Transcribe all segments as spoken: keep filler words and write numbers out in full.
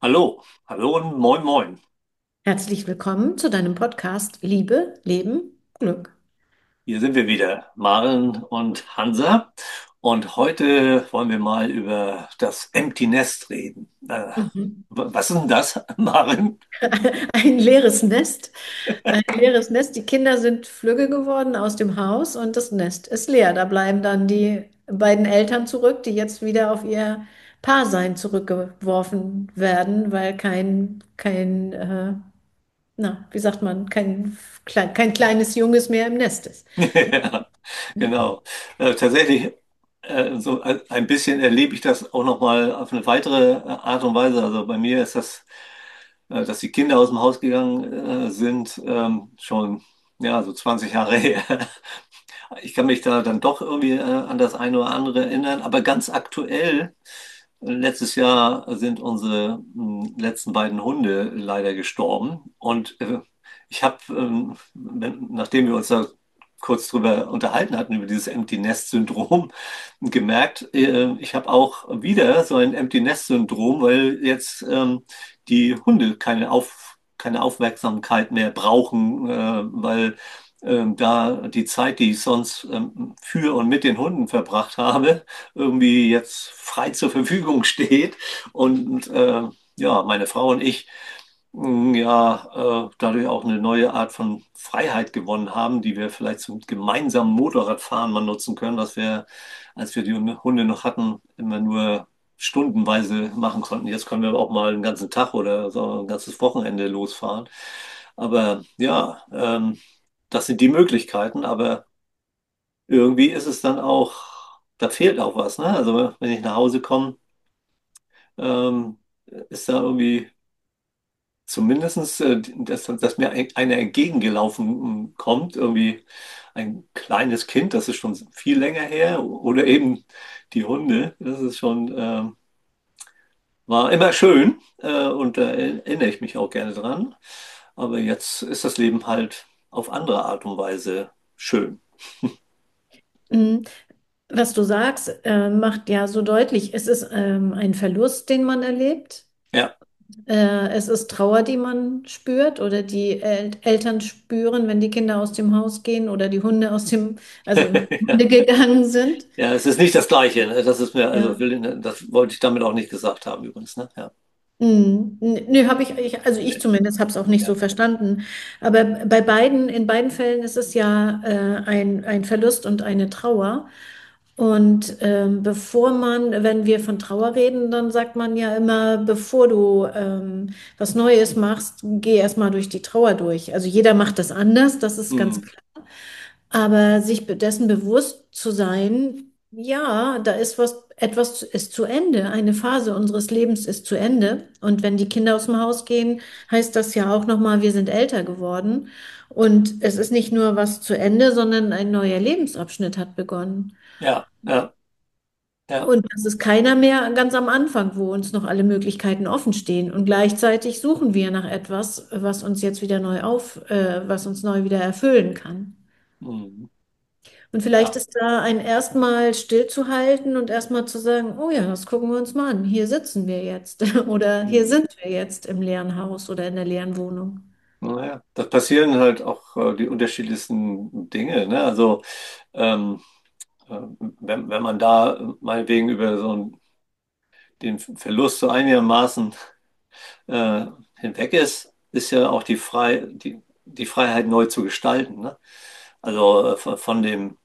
Hallo, hallo und moin moin. Herzlich willkommen zu deinem Podcast Liebe, Leben, Glück. Hier sind wir wieder, Maren und Hansa. Und heute wollen wir mal über das Empty Nest reden. Äh, Mhm. was ist denn das, Maren? Ein leeres Nest. Ein leeres Nest. Die Kinder sind flügge geworden aus dem Haus und das Nest ist leer. Da bleiben dann die beiden Eltern zurück, die jetzt wieder auf ihr Paarsein zurückgeworfen werden, weil kein, kein, äh, na, wie sagt man, kein, klein, kein kleines Junges mehr im Nest ist. Ja, genau. Äh, tatsächlich, äh, so ein ein bisschen erlebe ich das auch nochmal auf eine weitere äh, Art und Weise. Also bei mir ist das, äh, dass die Kinder aus dem Haus gegangen äh, sind, ähm, schon ja, so zwanzig Jahre her. Ich kann mich da dann doch irgendwie äh, an das eine oder andere erinnern, aber ganz aktuell, äh, letztes Jahr sind unsere mh, letzten beiden Hunde leider gestorben. Und äh, ich habe, ähm, wenn- nachdem wir uns da kurz drüber unterhalten hatten, über dieses Empty Nest-Syndrom, gemerkt, äh, ich habe auch wieder so ein Empty Nest-Syndrom, weil jetzt ähm, die Hunde keine Auf, keine Aufmerksamkeit mehr brauchen, äh, weil ähm, da die Zeit, die ich sonst ähm, für und mit den Hunden verbracht habe, irgendwie jetzt frei zur Verfügung steht. Und äh, ja, meine Frau und ich mh, ja äh, dadurch auch eine neue Art von Freiheit gewonnen haben, die wir vielleicht zum gemeinsamen Motorradfahren mal nutzen können, was wir, als wir die Hunde noch hatten, immer nur stundenweise machen konnten. Jetzt können wir auch mal einen ganzen Tag oder so ein ganzes Wochenende losfahren. Aber ja, ähm, das sind die Möglichkeiten, aber irgendwie ist es dann auch, da fehlt auch was, ne? Also wenn ich nach Hause komme, ähm, ist da irgendwie zumindestens, äh, dass, dass mir ein- einer entgegengelaufen äh, kommt, irgendwie ein kleines Kind, das ist schon viel länger her, oder eben die Hunde, das ist schon, ähm, war immer schön äh, und da erinnere ich mich auch gerne dran. Aber jetzt ist das Leben halt auf andere Art und Weise schön. Mhm. Was du sagst, äh, macht ja so deutlich, es ist ähm, ein Verlust, den man erlebt. Ja. Äh, es ist Trauer, die man spürt oder die El Eltern spüren, wenn die Kinder aus dem Haus gehen oder die Hunde aus dem, also wenn die Hunde gegangen sind. Ja, es ist nicht das Gleiche. Ne? Das ist mir, also Ja. will, das wollte ich damit auch nicht gesagt haben übrigens. Ne? Ja. Mhm. Nö, habe ich, ich, also ich Nee. zumindest habe es auch nicht so Ja. verstanden. Aber bei beiden, in beiden Fällen ist es ja äh, ein, ein Verlust und eine Trauer. Und ähm, bevor man, wenn wir von Trauer reden, dann sagt man ja immer, bevor du ähm, was Neues machst, geh erstmal durch die Trauer durch. Also jeder macht das anders, das ist ganz Hm. klar. Aber sich be- dessen bewusst zu sein, ja, da ist was, etwas zu- ist zu Ende. Eine Phase unseres Lebens ist zu Ende. Und wenn die Kinder aus dem Haus gehen, heißt das ja auch nochmal, wir sind älter geworden. Und es ist nicht nur was zu Ende, sondern ein neuer Lebensabschnitt hat begonnen. Ja, ja, ja. Und das ist keiner mehr ganz am Anfang, wo uns noch alle Möglichkeiten offen stehen. Und gleichzeitig suchen wir nach etwas, was uns jetzt wieder neu auf, äh, was uns neu wieder erfüllen kann. Hm. Und vielleicht Ja. ist da ein erstmal stillzuhalten und erstmal zu sagen, oh ja, das gucken wir uns mal an. Hier sitzen wir jetzt oder hier Hm. sind wir jetzt im leeren Haus oder in der leeren Wohnung. Naja, das passieren halt auch äh, die unterschiedlichsten Dinge. Ne? Also ähm, äh, wenn, wenn man da meinetwegen über so einen, den Verlust so einigermaßen äh, hinweg ist, ist ja auch die, Frei, die, die Freiheit neu zu gestalten. Ne? Also äh, von, von dem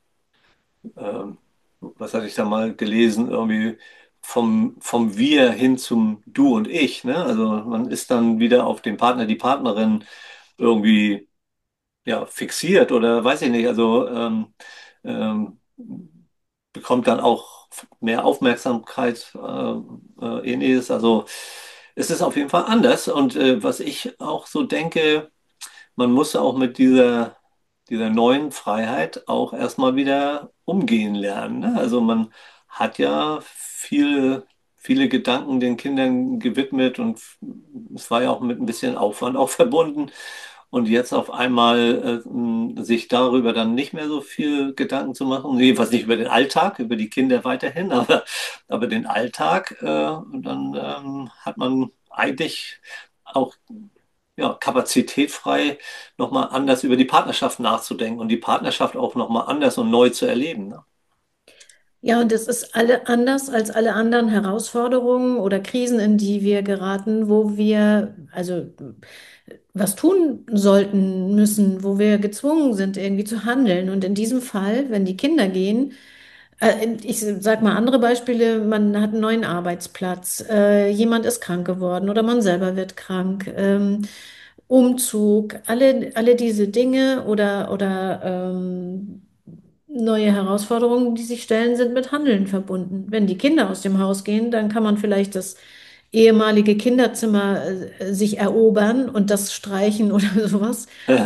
ähm, was hatte ich da mal gelesen, irgendwie vom, vom Wir hin zum Du und Ich, ne? Also man ist dann wieder auf den Partner, die Partnerin irgendwie ja, fixiert oder weiß ich nicht, also ähm, ähm, bekommt dann auch mehr Aufmerksamkeit, äh, äh, ähnliches. Also es ist auf jeden Fall anders. Und äh, was ich auch so denke, man muss auch mit dieser, dieser neuen Freiheit auch erstmal wieder umgehen lernen. Ne? Also man hat ja viele, viele Gedanken den Kindern gewidmet und es war ja auch mit ein bisschen Aufwand auch verbunden. Und jetzt auf einmal äh, m, sich darüber dann nicht mehr so viel Gedanken zu machen, jedenfalls nicht über den Alltag, über die Kinder weiterhin, aber, aber den Alltag, äh, dann ähm, hat man eigentlich auch ja, Kapazität frei, nochmal anders über die Partnerschaft nachzudenken und die Partnerschaft auch nochmal anders und neu zu erleben. Ne? Ja, und es ist alle anders als alle anderen Herausforderungen oder Krisen, in die wir geraten, wo wir also was tun sollten müssen, wo wir gezwungen sind, irgendwie zu handeln. Und in diesem Fall, wenn die Kinder gehen, äh, ich sag mal andere Beispiele, man hat einen neuen Arbeitsplatz, äh, jemand ist krank geworden oder man selber wird krank, ähm, Umzug, alle, alle diese Dinge oder, oder ähm, neue Herausforderungen, die sich stellen, sind mit Handeln verbunden. Wenn die Kinder aus dem Haus gehen, dann kann man vielleicht das ehemalige Kinderzimmer äh, sich erobern und das streichen oder sowas.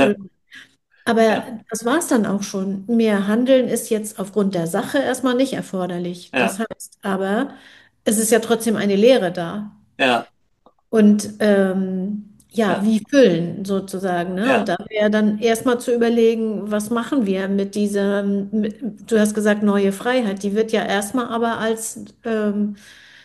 Aber Ja, das war es dann auch schon. Mehr Handeln ist jetzt aufgrund der Sache erstmal nicht erforderlich. Das ja, heißt aber, es ist ja trotzdem eine Lehre da. ja, Und ähm, ja, ja, wie füllen sozusagen, ne? Und ja. da wäre dann erstmal zu überlegen, was machen wir mit dieser, mit, du hast gesagt, neue Freiheit. Die wird ja erstmal aber als ähm,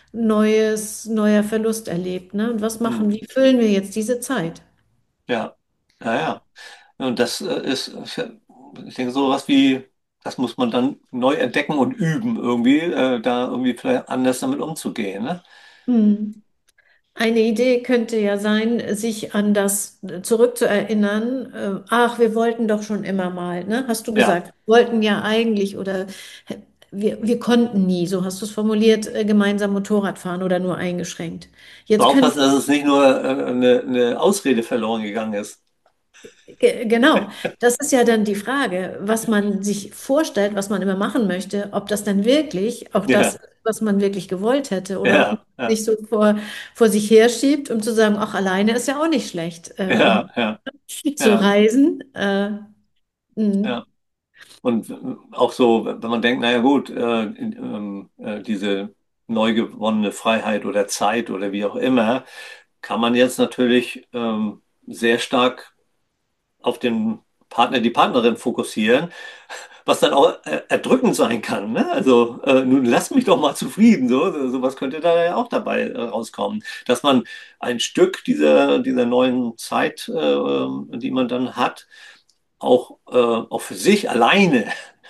neues, neuer Verlust erlebt, ne? Und was Hm, machen, wie füllen wir jetzt diese Zeit? ja, ja, ja. Und das äh, ist, ich denke, so was wie, das muss man dann neu entdecken und üben, irgendwie, äh, da irgendwie vielleicht anders damit umzugehen. Ne? Hm. Eine Idee könnte ja sein, sich an das zurückzuerinnern. Äh, ach, wir wollten doch schon immer mal, ne? Hast du Ja, gesagt, wir wollten ja eigentlich oder wir, wir konnten nie, so hast du es formuliert, äh, gemeinsam Motorrad fahren oder nur eingeschränkt. Jetzt könnte aufpassen, dass es nicht nur äh, eine, eine Ausrede verloren gegangen ist. Ge- Genau, das ist ja dann die Frage, was man sich vorstellt, was man immer machen möchte, ob das dann wirklich auch das Ja, ist, was man wirklich gewollt hätte oder ob man ja, ja, sich so vor, vor sich herschiebt, um zu sagen, ach, alleine ist ja auch nicht schlecht, äh, ja, und ja, zu ja, reisen. Äh, mh, ja. Und äh, auch so, wenn man denkt, naja gut, äh, in- ähm, äh, diese neu gewonnene Freiheit oder Zeit oder wie auch immer, kann man jetzt natürlich ähm, sehr stark auf den Partner, die Partnerin fokussieren, was dann auch äh, erdrückend sein kann. Ne? Also äh, nun lass mich doch mal zufrieden. So, so sowas könnte da ja auch dabei äh, rauskommen, dass man ein Stück dieser, dieser neuen Zeit, äh, ähm, die man dann hat, auch, äh, auch für sich alleine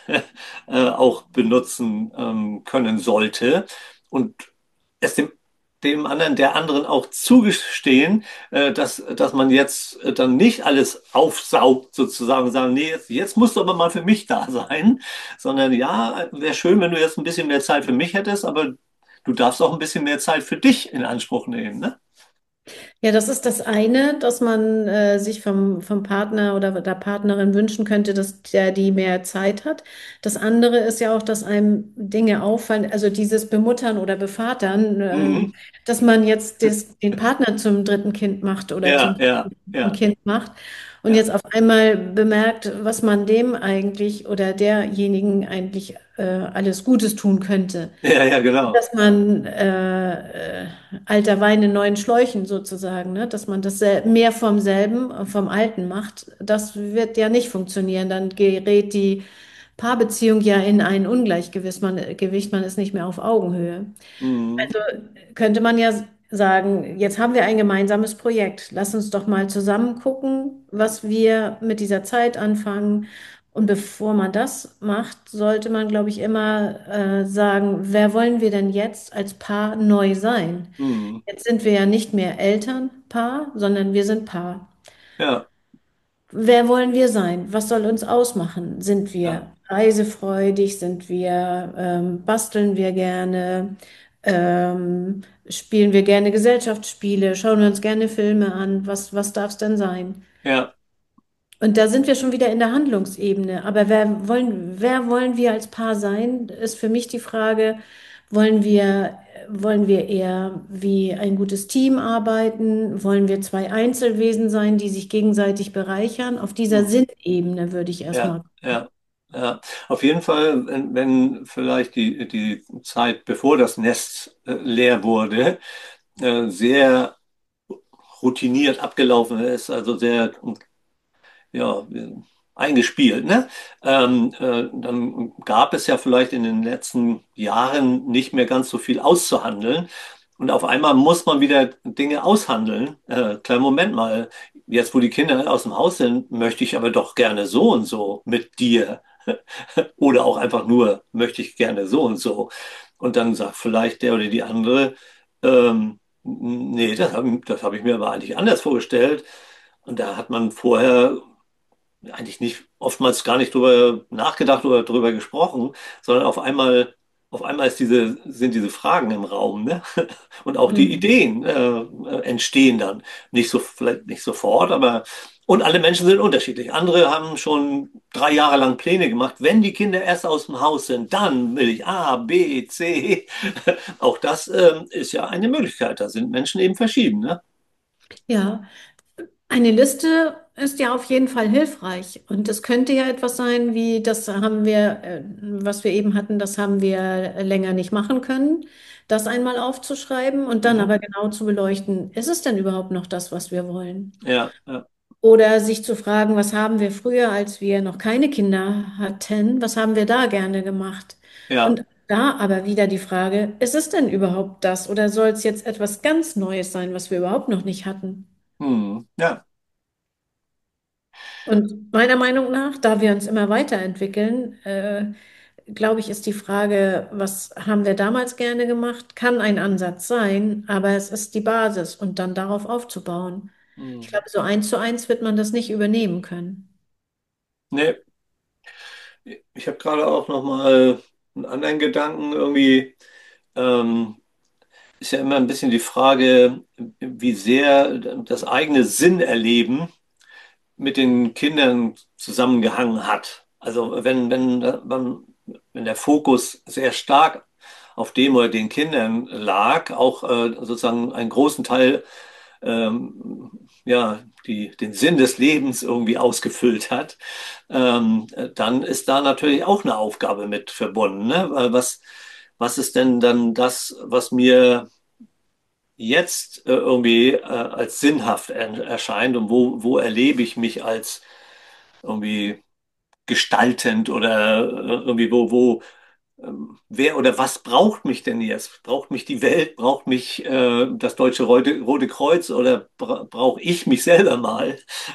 äh, auch benutzen ähm, können sollte und es dem, dem anderen, der anderen auch zugestehen, äh, dass, dass man jetzt äh, dann nicht alles aufsaugt sozusagen und sagen, nee, jetzt, jetzt musst du aber mal für mich da sein, sondern ja, wäre schön, wenn du jetzt ein bisschen mehr Zeit für mich hättest, aber du darfst auch ein bisschen mehr Zeit für dich in Anspruch nehmen, ne? Ja, das ist das eine, dass man äh, sich vom, vom Partner oder der Partnerin wünschen könnte, dass der die mehr Zeit hat. Das andere ist ja auch, dass einem Dinge auffallen, also dieses Bemuttern oder Bevatern, Mhm. ähm, dass man jetzt des, den Partner zum dritten Kind macht oder Ja, zum ja, ein ja, Kind macht und ja. jetzt auf einmal bemerkt, was man dem eigentlich oder derjenigen eigentlich äh, alles Gutes tun könnte. Ja, ja, genau. Dass man äh, äh, alter Wein in neuen Schläuchen sozusagen, ne? Dass man das sel- mehr vom selben, äh, vom Alten macht, das wird ja nicht funktionieren. Dann gerät die Paarbeziehung ja in ein Ungleichgewicht, man, Gewicht, man ist nicht mehr auf Augenhöhe. Mhm. Könnte man ja sagen, jetzt haben wir ein gemeinsames Projekt. Lass uns doch mal zusammen gucken, was wir mit dieser Zeit anfangen. Und bevor man das macht, sollte man, glaube ich, immer äh, sagen, wer wollen wir denn jetzt als Paar neu sein? Mhm. Jetzt sind wir ja nicht mehr Elternpaar, sondern wir sind Paar. Ja, Wer wollen wir sein? Was soll uns ausmachen? Sind ja, wir reisefreudig? Sind wir, ähm, basteln wir gerne? Ähm, spielen wir gerne Gesellschaftsspiele? Schauen wir uns gerne Filme an? Was, was darf es denn sein? ja. Und da sind wir schon wieder in der Handlungsebene. Aber wer wollen, wer wollen wir als Paar sein, ist für mich die Frage, wollen wir, wollen wir eher wie ein gutes Team arbeiten? Wollen wir zwei Einzelwesen sein, die sich gegenseitig bereichern? Auf dieser Mhm. Sinnebene würde ich Ja, erstmal. ja, ja. Auf jeden Fall, wenn, wenn vielleicht die, die Zeit, bevor das Nest äh, leer wurde, äh, sehr routiniert abgelaufen ist, also sehr, ja, eingespielt, ne? Ähm, äh, dann gab es ja vielleicht in den letzten Jahren nicht mehr ganz so viel auszuhandeln. und auf einmal muss man wieder Dinge aushandeln. Äh, kleinen Moment mal, jetzt wo die Kinder aus dem Haus sind, möchte ich aber doch gerne so und so mit dir. Oder auch einfach nur, möchte ich gerne so und so. Und dann sagt vielleicht der oder die andere, ähm, nee, das habe das hab ich mir aber eigentlich anders vorgestellt. Und da hat man vorher eigentlich nicht, oftmals gar nicht drüber nachgedacht oder drüber gesprochen, sondern auf einmal, auf einmal ist diese, sind diese Fragen im Raum, ne? Und auch die Mhm. Ideen äh, entstehen dann. Nicht so, vielleicht nicht sofort, aber und alle Menschen sind unterschiedlich. Andere haben schon drei Jahre lang Pläne gemacht. Wenn die Kinder erst aus dem Haus sind, dann will ich A, B, C. Auch das ähm, ist ja eine Möglichkeit. Da sind Menschen eben verschieden, ne? Ja, eine Liste ist ja auf jeden Fall hilfreich. Und es könnte ja etwas sein, wie das haben wir, äh, was wir eben hatten, das haben wir länger nicht machen können, das einmal aufzuschreiben und dann Mhm. aber genau zu beleuchten, ist es denn überhaupt noch das, was wir wollen? Ja, ja, Oder sich zu fragen, was haben wir früher, als wir noch keine Kinder hatten, was haben wir da gerne gemacht? ja. Und da aber wieder die Frage, ist es denn überhaupt das oder soll es jetzt etwas ganz Neues sein, was wir überhaupt noch nicht hatten? Hm, ja. Und meiner Meinung nach, da wir uns immer weiterentwickeln, äh, glaube ich, ist die Frage, was haben wir damals gerne gemacht, kann ein Ansatz sein, aber es ist die Basis und dann darauf aufzubauen. Ich Hm. glaube, so eins zu eins wird man das nicht übernehmen können. Nee, ich habe gerade auch noch mal einen anderen Gedanken irgendwie. Ähm, ist ja immer ein bisschen die Frage, wie sehr das eigene Sinnerleben mit den Kindern zusammengehangen hat. Also wenn, wenn, wenn, wenn der Fokus sehr stark auf dem oder den Kindern lag, auch äh, sozusagen einen großen Teil ähm, ja, die, den Sinn des Lebens irgendwie ausgefüllt hat, ähm, dann ist da natürlich auch eine Aufgabe mit verbunden. Ne? Weil Was, was ist denn dann das, was mir jetzt äh, irgendwie äh, als sinnhaft er erscheint und wo, wo erlebe ich mich als irgendwie gestaltend oder äh, irgendwie wo, wo ähm, wer oder was braucht mich denn jetzt? Braucht mich die Welt? Braucht mich äh, das Deutsche Rote, Rote Kreuz oder bra brauche ich mich selber mal?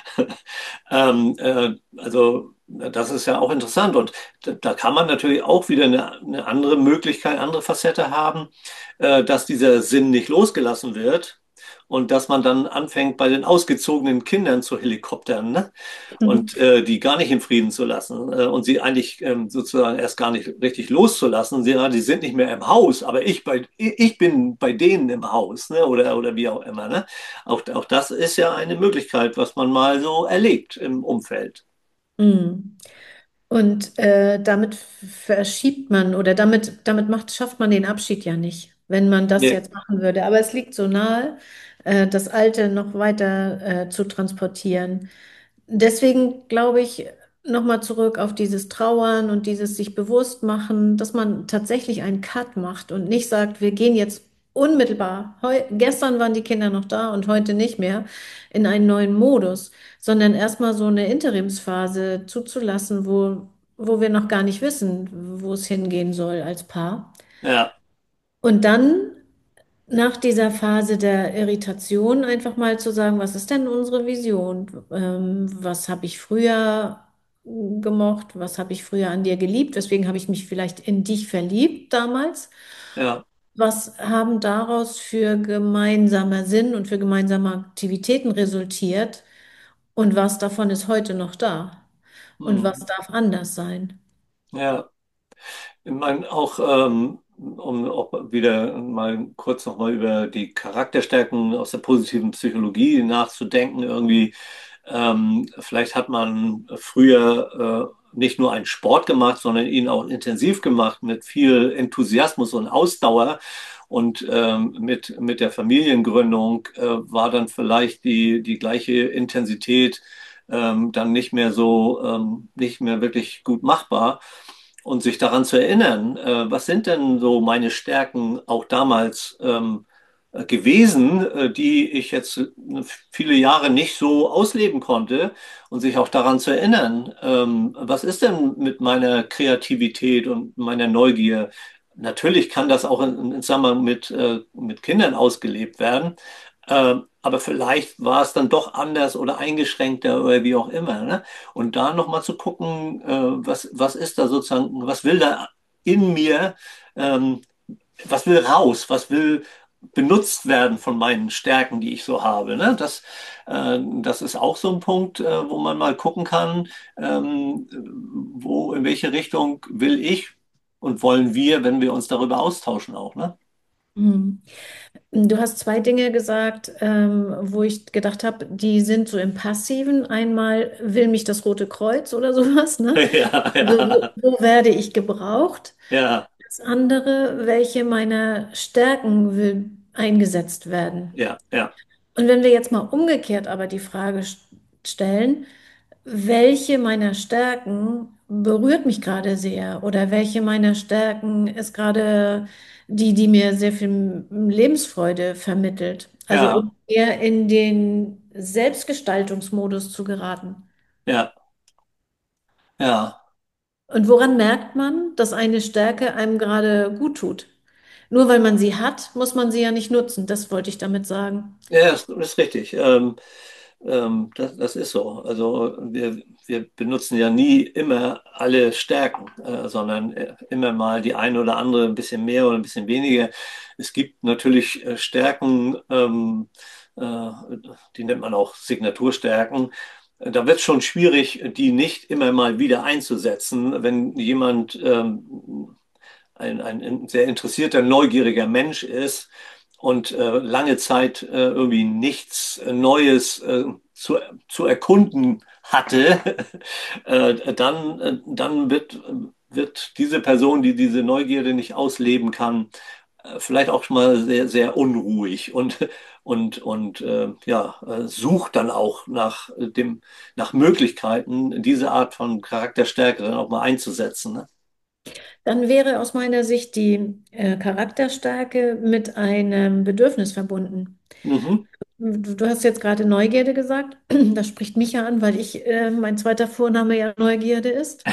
ähm, äh, also das ist ja auch interessant und da, da kann man natürlich auch wieder eine, eine andere Möglichkeit, andere Facette haben, äh, dass dieser Sinn nicht losgelassen wird. Und dass man dann anfängt, bei den ausgezogenen Kindern zu helikoptern, ne? Und äh, die gar nicht in Frieden zu lassen äh, und sie eigentlich ähm, sozusagen erst gar nicht richtig loszulassen. Sie, ja, die sind nicht mehr im Haus, aber ich, bei, ich bin bei denen im Haus, ne? Oder, oder wie auch immer. Ne? Auch, auch das ist ja eine Möglichkeit, was man mal so erlebt im Umfeld. Mhm. Und äh, damit verschiebt man oder damit, damit macht, schafft man den Abschied ja nicht, wenn man das Nee, jetzt machen würde. Aber es liegt so nahe, äh, das Alte noch weiter äh, zu transportieren. Deswegen glaube ich, nochmal zurück auf dieses Trauern und dieses sich bewusst machen, dass man tatsächlich einen Cut macht und nicht sagt, wir gehen jetzt unmittelbar, heu, gestern waren die Kinder noch da und heute nicht mehr, in einen neuen Modus, sondern erstmal so eine Interimsphase zuzulassen, wo, wo wir noch gar nicht wissen, wo es hingehen soll als Paar. ja, Und dann nach dieser Phase der Irritation einfach mal zu sagen, was ist denn unsere Vision? Ähm, was habe ich früher gemocht? Was habe ich früher an dir geliebt? Weswegen habe ich mich vielleicht in dich verliebt damals? ja, Was haben daraus für gemeinsamer Sinn und für gemeinsame Aktivitäten resultiert? Und was davon ist heute noch da? Und was hm, darf anders sein? ja. Ich meine, auch ähm, um auch wieder mal kurz nochmal über die Charakterstärken aus der positiven Psychologie nachzudenken, irgendwie, ähm, vielleicht hat man früher äh, nicht nur einen Sport gemacht, sondern ihn auch intensiv gemacht mit viel Enthusiasmus und Ausdauer. Und ähm, mit, mit der Familiengründung äh, war dann vielleicht die, die gleiche Intensität ähm, dann nicht mehr so, ähm, nicht mehr wirklich gut machbar und sich daran zu erinnern, äh, was sind denn so meine Stärken auch damals ähm, äh, gewesen, äh, die ich jetzt äh, viele Jahre nicht so ausleben konnte und sich auch daran zu erinnern, ähm, was ist denn mit meiner Kreativität und meiner Neugier? Natürlich kann das auch in, in Zusammenhang mit, äh, mit Kindern ausgelebt werden. Ähm, aber vielleicht war es dann doch anders oder eingeschränkter oder wie auch immer, ne? Und da nochmal zu gucken, äh, was, was ist da sozusagen, was will da in mir, ähm, was will raus, was will benutzt werden von meinen Stärken, die ich so habe, ne? Das, äh, das ist auch so ein Punkt, äh, wo man mal gucken kann, ähm, wo, in welche Richtung will ich und wollen wir, wenn wir uns darüber austauschen auch, ne? Mhm. Du hast zwei Dinge gesagt, ähm, wo ich gedacht habe, die sind so im Passiven. Einmal will mich das Rote Kreuz oder sowas, ne? Ja, Also wo, ja, wo werde ich gebraucht? ja, Das andere, welche meiner Stärken will eingesetzt werden? ja, ja, Und wenn wir jetzt mal umgekehrt aber die Frage st- stellen, welche meiner Stärken berührt mich gerade sehr oder welche meiner Stärken ist gerade die, die mir sehr viel Lebensfreude vermittelt? Also ja, um eher in den Selbstgestaltungsmodus zu geraten. ja, ja. Und woran merkt man, dass eine Stärke einem gerade gut tut? Nur weil man sie hat, muss man sie ja nicht nutzen. Das wollte ich damit sagen. Ja, das, das ist richtig. Ähm, ähm, das, das ist so. Also wir, wir benutzen ja nie immer alle Stärken, äh, sondern äh, immer mal die eine oder andere ein bisschen mehr oder ein bisschen weniger. Es gibt natürlich äh, Stärken, ähm, äh, die nennt man auch Signaturstärken. Da wird es schon schwierig, die nicht immer mal wieder einzusetzen, wenn jemand ähm, ein, ein sehr interessierter, neugieriger Mensch ist und äh, lange Zeit äh, irgendwie nichts äh, Neues äh, zu, zu erkunden hatte, äh, dann, äh, dann wird, wird diese Person, die diese Neugierde nicht ausleben kann, äh, vielleicht auch schon mal sehr, sehr unruhig und, und, und äh, ja, äh, sucht dann auch nach dem, nach Möglichkeiten, diese Art von Charakterstärke dann auch mal einzusetzen. Ne? Dann wäre aus meiner Sicht die äh, Charakterstärke mit einem Bedürfnis verbunden. Mhm. Du, du hast jetzt gerade Neugierde gesagt. Das spricht mich ja an, weil ich, äh, mein zweiter Vorname ja Neugierde ist.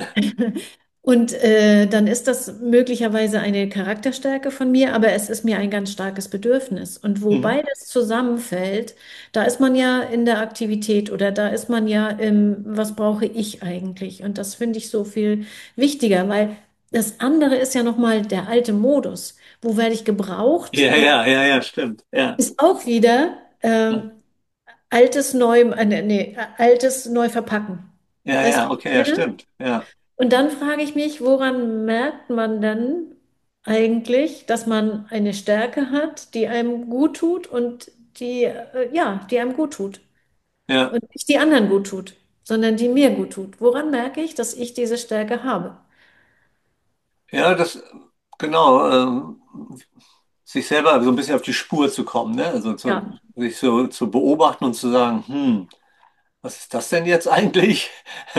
Und äh, dann ist das möglicherweise eine Charakterstärke von mir, aber es ist mir ein ganz starkes Bedürfnis. Und wo Mhm. beides zusammenfällt, da ist man ja in der Aktivität oder da ist man ja im, was brauche ich eigentlich? Und das finde ich so viel wichtiger, weil das andere ist ja nochmal der alte Modus. Wo werde ich gebraucht? Ja, ja, ja, ja, stimmt. Ja, Ist auch wieder ähm, altes neu, äh, nee, nee, altes neu verpacken. ja, Weißt ja, du, wie okay, ich ja, meine? stimmt. Ja. Und dann frage ich mich, woran merkt man denn eigentlich, dass man eine Stärke hat, die einem gut tut und die, äh, ja, die einem gut tut Ja, und nicht die anderen gut tut, sondern die mir gut tut. Woran merke ich, dass ich diese Stärke habe? ja, das, genau, ähm, sich selber so ein bisschen auf die Spur zu kommen, ne? Also zu, Ja. sich so zu beobachten und zu sagen, hm, was ist das denn jetzt eigentlich?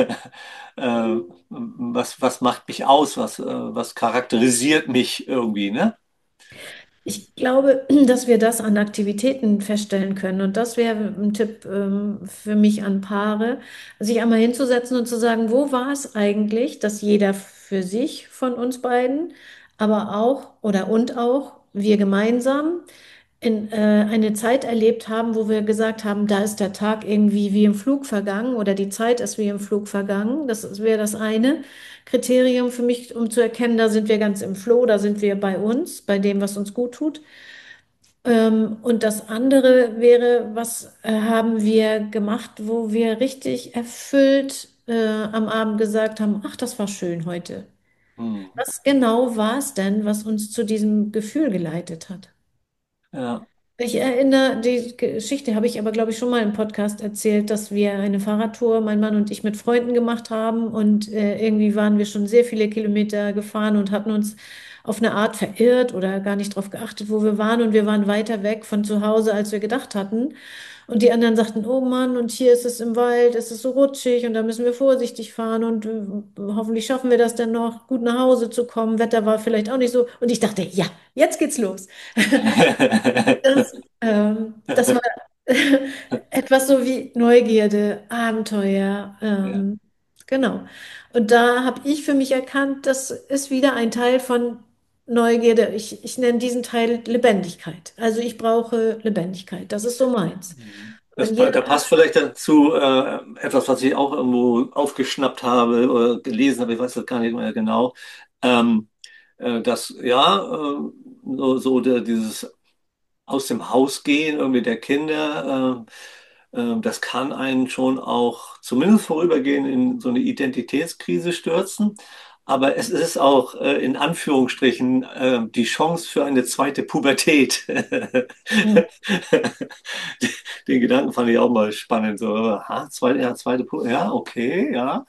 Äh, was, was macht mich aus? Was, äh, was charakterisiert mich irgendwie, ne? Ich glaube, dass wir das an Aktivitäten feststellen können. Und das wäre ein Tipp ähm, für mich an Paare, sich einmal hinzusetzen und zu sagen, wo war es eigentlich, dass jeder für sich von uns beiden, aber auch oder und auch wir gemeinsam in, äh, eine Zeit erlebt haben, wo wir gesagt haben, da ist der Tag irgendwie wie im Flug vergangen oder die Zeit ist wie im Flug vergangen. Das wäre das eine Kriterium für mich, um zu erkennen, da sind wir ganz im Flow, da sind wir bei uns, bei dem, was uns gut tut. Ähm, und das andere wäre, was äh, haben wir gemacht, wo wir richtig erfüllt äh, am Abend gesagt haben, ach, das war schön heute. Hm. Was genau war es denn, was uns zu diesem Gefühl geleitet hat? Ja. Ich erinnere, die Geschichte habe ich aber, glaube ich, schon mal im Podcast erzählt, dass wir eine Fahrradtour, mein Mann und ich, mit Freunden gemacht haben und äh, irgendwie waren wir schon sehr viele Kilometer gefahren und hatten uns auf eine Art verirrt oder gar nicht darauf geachtet, wo wir waren und wir waren weiter weg von zu Hause, als wir gedacht hatten. Und die anderen sagten, oh Mann, und hier ist es im Wald, es ist so rutschig und da müssen wir vorsichtig fahren und äh, hoffentlich schaffen wir das dann noch, gut nach Hause zu kommen. Wetter war vielleicht auch nicht so. Und ich dachte, ja, jetzt geht's los. Das, ähm, das war etwas so wie Neugierde, Abenteuer. Ja. Ähm, genau. Und da habe ich für mich erkannt, das ist wieder ein Teil von Neugierde, ich, ich nenne diesen Teil Lebendigkeit. Also ich brauche Lebendigkeit, das ist so meins. Mhm. Das, Wenn pa- jeder da passt vielleicht dazu äh, etwas, was ich auch irgendwo aufgeschnappt habe oder gelesen habe, ich weiß das gar nicht mehr genau. Ähm, äh, dass ja, äh, so, so der, dieses aus dem Haus gehen, irgendwie der Kinder, äh, äh, das kann einen schon auch zumindest vorübergehend in so eine Identitätskrise stürzen. Aber es ist auch äh, in Anführungsstrichen äh, die Chance für eine zweite Pubertät. Hm. Den Gedanken fand ich auch mal spannend. So, ha, zweite, ja, zweite Pubertät, ja, okay, ja.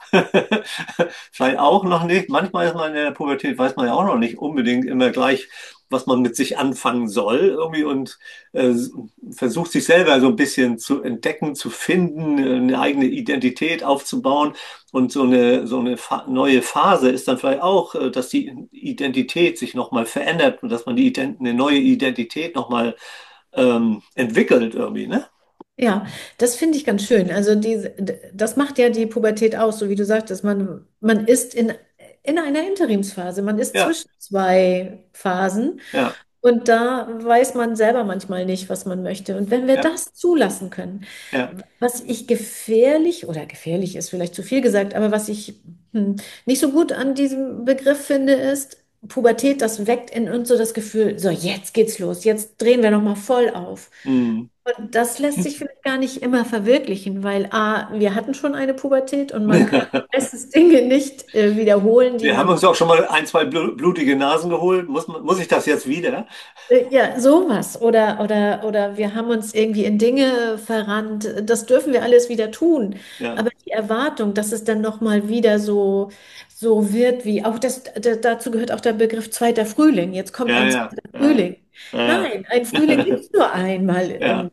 Vielleicht auch noch nicht. Manchmal ist man in der Pubertät, weiß man ja auch noch nicht unbedingt immer gleich, was man mit sich anfangen soll, irgendwie und äh, versucht sich selber so ein bisschen zu entdecken, zu finden, eine eigene Identität aufzubauen. Und so eine, so eine Fa neue Phase ist dann vielleicht auch, äh, dass die Identität sich nochmal verändert und dass man die Ident eine neue Identität nochmal ähm, entwickelt irgendwie, ne? Ja, das finde ich ganz schön. Also diese, das macht ja die Pubertät aus, so wie du sagtest, man, man ist in, in einer Interimsphase, man ist Ja, zwischen zwei Phasen ja, und da weiß man selber manchmal nicht, was man möchte. Und wenn wir ja, das zulassen können, ja. was ich gefährlich, oder gefährlich ist vielleicht zu viel gesagt, aber was ich hm, nicht so gut an diesem Begriff finde, ist, Pubertät, das weckt in uns so das Gefühl, so jetzt geht's los, jetzt drehen wir nochmal voll auf. Hm. Und das lässt sich vielleicht gar nicht immer verwirklichen, weil A, wir hatten schon eine Pubertät und man kann meistens Dinge nicht äh, wiederholen, die Wir haben man, uns auch schon mal ein, zwei blu- blutige Nasen geholt. Muss, man- muss ich das jetzt wieder? äh, ja, sowas. Oder, oder, oder wir haben uns irgendwie in Dinge verrannt. Das dürfen wir alles wieder tun. Ja, Aber die Erwartung, dass es dann nochmal wieder so, so wird wie, auch das, da- dazu gehört auch der Begriff zweiter Frühling. Jetzt kommt ja, ein ja, zweiter ja, Frühling. ja, Nein, ein Frühling gibt es nur einmal ja, im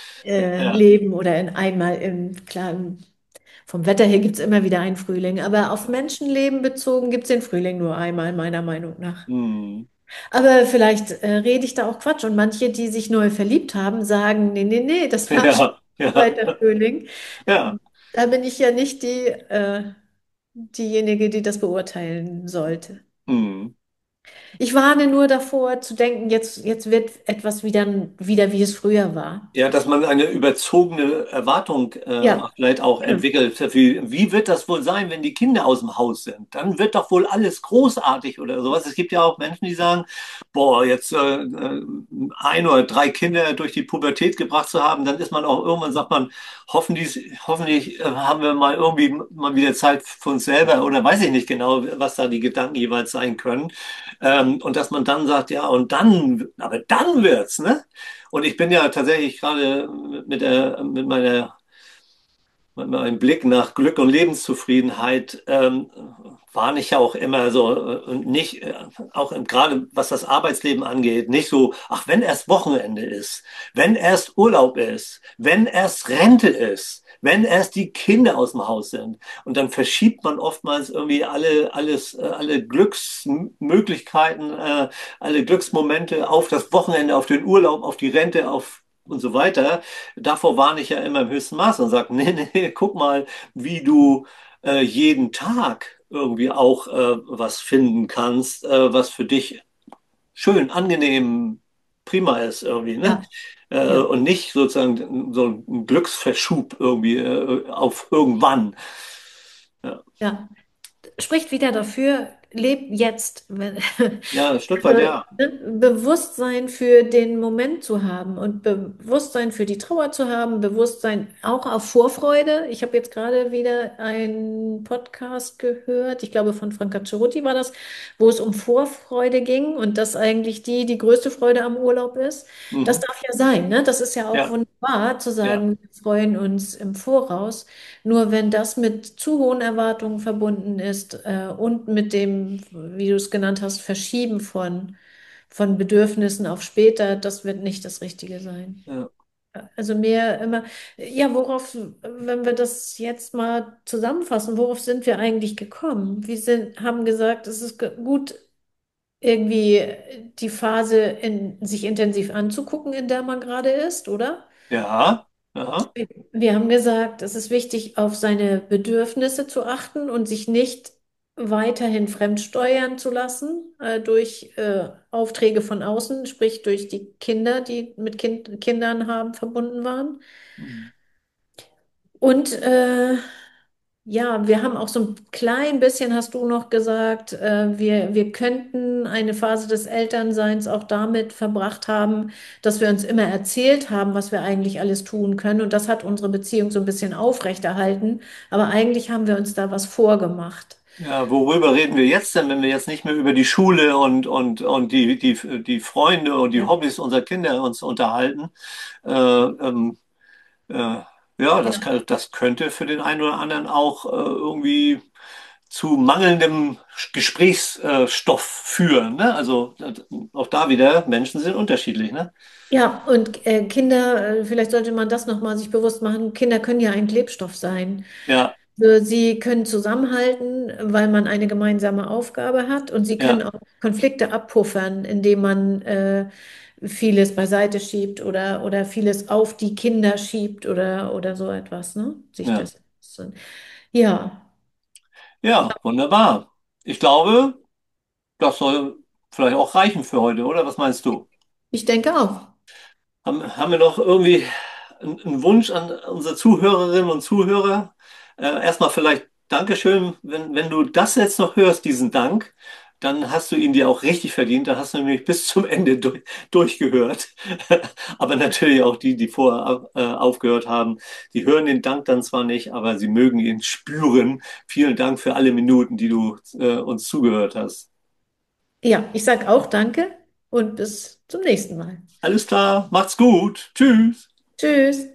äh, ja, Leben oder in einmal im, klar, im vom Wetter her gibt es immer wieder einen Frühling, aber auf Menschenleben bezogen gibt es den Frühling nur einmal, meiner Meinung nach. hm. Aber vielleicht äh, rede ich da auch Quatsch und manche, die sich neu verliebt haben, sagen, nee, nee, nee, das war schon Ja, ja, weiter Frühling. ja, Da bin ich ja nicht die, äh, diejenige, die das beurteilen sollte. hm. Ich warne nur davor zu denken, jetzt, jetzt wird etwas wieder, wieder, wie es früher war. Ja, dass man eine überzogene Erwartung äh, Ja, vielleicht auch genau. entwickelt. Wie, wie wird das wohl sein, wenn die Kinder aus dem Haus sind? Dann wird doch wohl alles großartig oder sowas. Es gibt ja auch Menschen, die sagen, boah, jetzt äh, äh, ein oder drei Kinder durch die Pubertät gebracht zu haben, dann ist man auch irgendwann, sagt man, hoffentlich, hoffentlich äh, haben wir mal irgendwie mal wieder Zeit für uns selber oder weiß ich nicht genau, was da die Gedanken jeweils sein können. Ähm, und dass man dann sagt, ja, und dann, aber dann wird's, ne? Und ich bin ja tatsächlich gerade mit der, mit meiner, mit meinem Blick nach Glück und Lebenszufriedenheit, ähm, warne ich ja auch immer so, äh, und nicht, äh, auch im, gerade was das Arbeitsleben angeht, nicht so, ach, wenn erst Wochenende ist, wenn erst Urlaub ist, wenn erst Rente ist, wenn erst die Kinder aus dem Haus sind. Und dann verschiebt man oftmals irgendwie alle, alles, äh, alle Glücksmöglichkeiten, äh, alle Glücksmomente auf das Wochenende, auf den Urlaub, auf die Rente, auf und so weiter. Davor warne ich ja immer im höchsten Maß und sage, nee, nee, guck mal, wie du äh, jeden Tag irgendwie auch äh, was finden kannst, äh, was für dich schön, angenehm, prima ist irgendwie, ne? Ja, Äh, ja, und nicht sozusagen so ein Glücksverschub irgendwie äh, auf irgendwann. Ja, ja. Spricht wieder dafür, leb jetzt. ja, ein Stück weit Also, ja. ne, Bewusstsein für den Moment zu haben und Bewusstsein für die Trauer zu haben, Bewusstsein auch auf Vorfreude. Ich habe jetzt gerade wieder einen Podcast gehört, ich glaube von Franca Cerutti war das, wo es um Vorfreude ging und dass eigentlich die die größte Freude am Urlaub ist. Das Mhm. darf ja sein, ne? Das ist ja auch Ja, wunderbar zu ja, sagen, wir freuen uns im Voraus. Nur wenn das mit zu hohen Erwartungen verbunden ist äh, und mit dem, wie du es genannt hast, Verschieben von, von Bedürfnissen auf später, das wird nicht das Richtige sein. ja. Also mehr immer, ja, worauf, wenn wir das jetzt mal zusammenfassen, worauf sind wir eigentlich gekommen? Wir sind, haben gesagt, es ist ge- gut, irgendwie die Phase in, sich intensiv anzugucken, in der man gerade ist, oder? Ja, ja, Wir haben gesagt, es ist wichtig, auf seine Bedürfnisse zu achten und sich nicht weiterhin fremdsteuern zu lassen, äh, durch äh, Aufträge von außen, sprich durch die Kinder, die mit kind Kindern haben, verbunden waren. Mhm. Und äh, ja, wir haben auch so ein klein bisschen, hast du noch gesagt, äh, wir, wir könnten eine Phase des Elternseins auch damit verbracht haben, dass wir uns immer erzählt haben, was wir eigentlich alles tun können. Und das hat unsere Beziehung so ein bisschen aufrechterhalten. Aber eigentlich haben wir uns da was vorgemacht. Ja, worüber reden wir jetzt denn, wenn wir jetzt nicht mehr über die Schule und, und, und die, die, die Freunde und die Ja, Hobbys unserer Kinder uns unterhalten? Äh, ähm, äh, ja, das ja. kann, das könnte für den einen oder anderen auch äh, irgendwie zu mangelndem Gesprächsstoff führen, ne? Also äh, auch da wieder, Menschen sind unterschiedlich, ne? Ja, und äh, Kinder, äh, vielleicht sollte man das nochmal sich bewusst machen, Kinder können ja ein Klebstoff sein. Ja, Also sie können zusammenhalten, weil man eine gemeinsame Aufgabe hat und sie können ja, auch Konflikte abpuffern, indem man äh, vieles beiseite schiebt oder, oder vieles auf die Kinder schiebt oder, oder so etwas, ne? Sich ja. das. Ja, Ja, wunderbar. Ich glaube, das soll vielleicht auch reichen für heute, oder? Was meinst du? ich denke auch. Haben, haben wir noch irgendwie einen, einen Wunsch an unsere Zuhörerinnen und Zuhörer? Äh, erstmal vielleicht Dankeschön. Wenn, wenn du das jetzt noch hörst, diesen Dank, dann hast du ihn dir auch richtig verdient. Da hast du nämlich bis zum Ende durch, durchgehört. Aber natürlich auch die, die vorher äh, aufgehört haben, die hören den Dank dann zwar nicht, aber sie mögen ihn spüren. Vielen Dank für alle Minuten, die du äh, uns zugehört hast. Ja, ich sage auch danke und bis zum nächsten Mal. Alles klar, macht's gut. Tschüss. Tschüss.